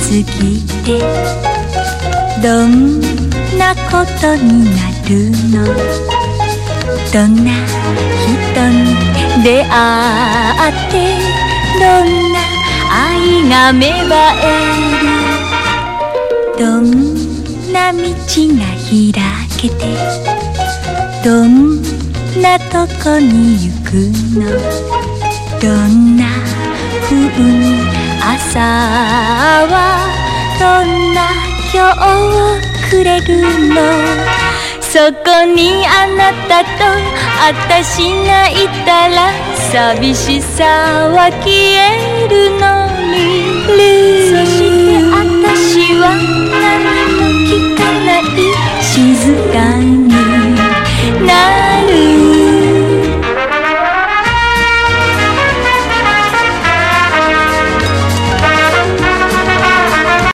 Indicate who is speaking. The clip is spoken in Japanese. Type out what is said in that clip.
Speaker 1: ぎてどんなことになるの？どんな人に出会ってどんな愛が芽生える？どんな道が開けてどんなとこに行くの？どんな風に朝はどんな今日をくれるの？そこにあなたと私がいたら寂しさは消えるのに。そして私は何も聞かない静か